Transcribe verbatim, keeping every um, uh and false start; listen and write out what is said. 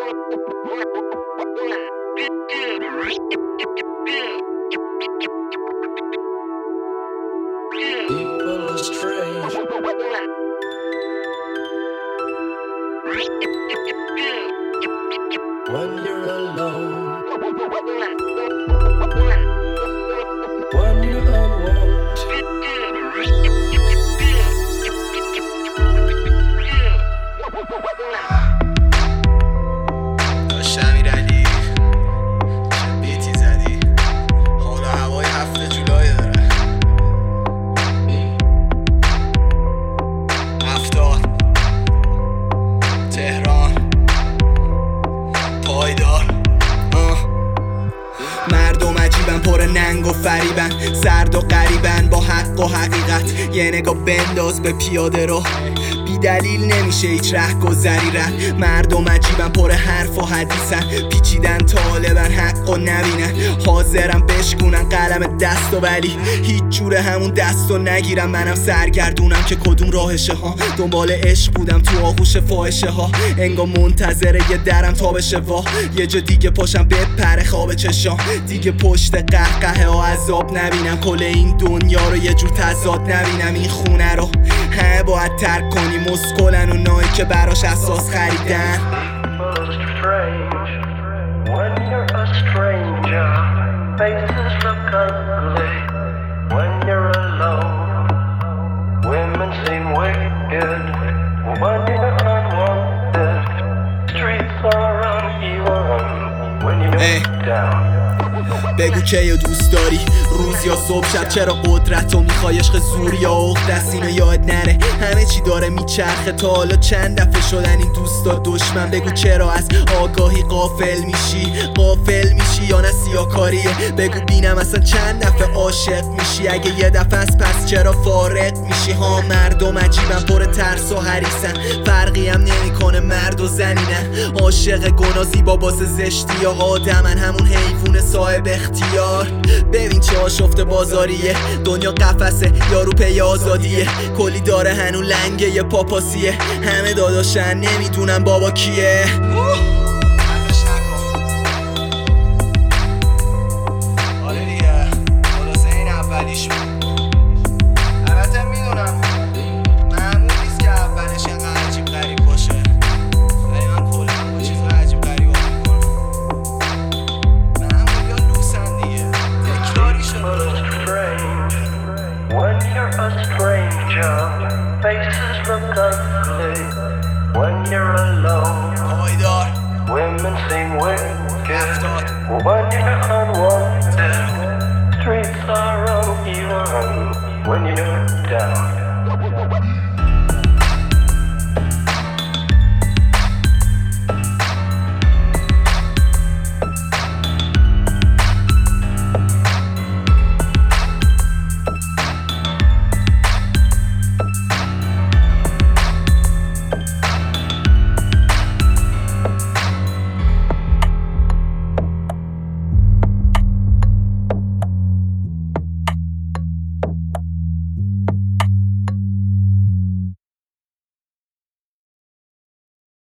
People are strange. When you're alone, when you're unwanted, داشت امیرعلی چه بیتی زدی حالا هوای هفته جولای داره هفتاد تهران پایدار مردم عجیبن پر ننگ و فریبن سرد و غریبن با حق و حقیقت یه نگاه بنداز به پیاده رو بی دلیل نمیشه هیچ رهگذری رد مردم عجیبن پر حرف و حدیثن پیچیدن طالبن حق و نبینن حاضرن بشکونن قلم دست و ولی هیچ جوره همون دست و نگیرم منم سرگردونم که کدوم راهشه ها دنبال عشق بودم تو آغوش فاحشه ها انگار منتظره یه درم تا بشه وا یه جا دیگه پاشم بپره خواب چشام دیگه پشت قهقه ها عذاب نبینم کل این دنیا رو یه جور تضاد نبینم این خونه رو همه باید ترک کنی مسکلن اونایی که براش اساس خریدن بگو که یا دوست داری روز یا صبح شب چرا قدرت و میخوای عشق زور یا عقد دست اینو یاد نره همه چی داره میچرخه تا حالا چند دفعه شدن این دوستا دشمن بگو چرا از آگاهی غافل میشی غافل میشی یا نه سیاکاریه بگو بینم اصلا چند دفعه عاشق میشی اگه یه دفعه از پس چرا فارق میشی ها مردم عجیبن پر ترس و حریصن فرقی هم نمیکنه مرد و زنینن عاشق گناه زیبا باز زشتی یا آدمن همون حیوان صاحب اختیار ببین چه آشفته بازاریه دنیا قفسه یارو پی آزادیه کلی داره هنو لنگه یه پاپاسیه همه داداشن نمیدونم بابا کیه آره دیگه خلاصه این اولیش بود البته میدونم معمول نیست که اولش اینقدر عجیب غریب باشه ولی من کلا با چیزای عجیب غریب میکنم معمول یا لوسن دیگه تکراری شد When you're a stranger, faces look ugly. When you're alone, پایدار women seem wicked. هفتاد When you're unwanted, streets are uneven. When you're down.